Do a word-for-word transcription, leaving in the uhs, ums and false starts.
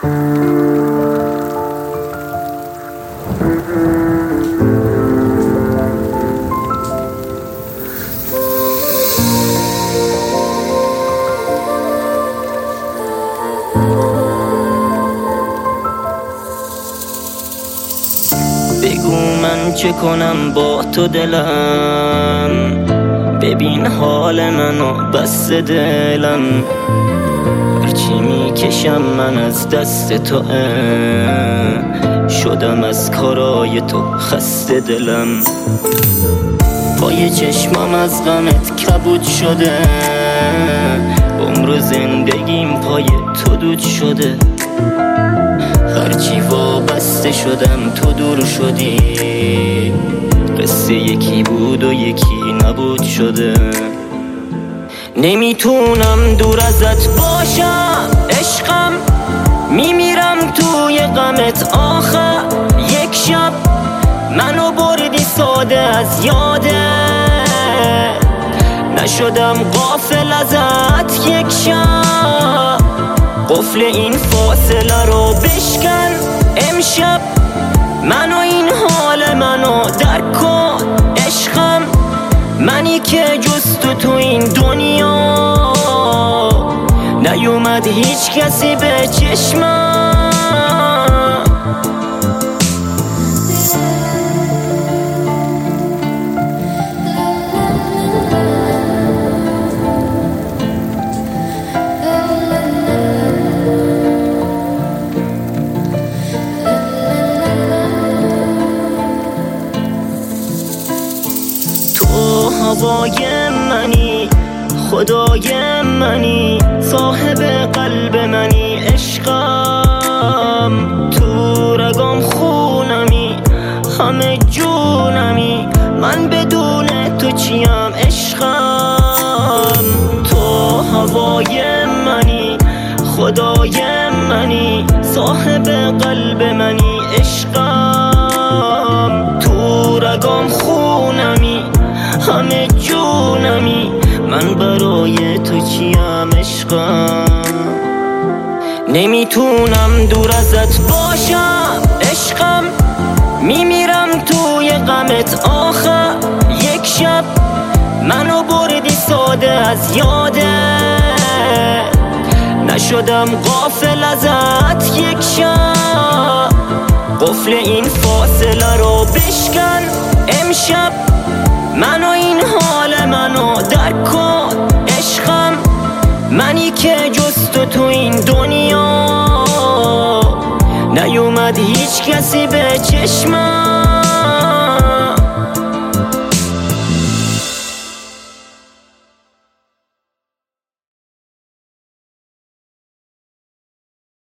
بگو من چه کنم با تو دلم، ببین حال منو بس دلم، هرچی میکشم من از دست تو شدم از کارای تو خسته دلم. پای چشمام از غمت کبود شده، عمر و زندگیم پای تو دود شده، هرچی وابسته شدم تو دور شدی، قصه یکی بود و یکی نبود شده. نمیتونم دور ازت باشم عشقم، میمیرم توی غمت آخر. یک شب منو بردی ساده از یاده، نشدم غافل ازت یک شب. قفل این فاصله رو بشکن امشب، منو این حال منو درک کن عشقم. منی که جز تو تو این دنیا نیومد هیچ کسی به چشمم. هوای منی، خدای منی، صاحب قلب منی عشقم. تو رگام خونمی، همه جونمی، من بدون تو چیم عشقم. تو هوای منی، خدای منی، صاحب قلب منی عشقم. تو رگام خونمی، همه جونمی، من برای تو چیم عشقم. نمیتونم دور ازت باشم عشقم، میمیرم توی غمت آخر. یک شب منو بردی ساده از یاده، نشدم غافل ازت یک شب. قفل این فاصله رو بشکن امشب، منو این حال منو درک کن عشقم. منی که جز تو تو این دنیا نیومد هیچ کسی به چشمم.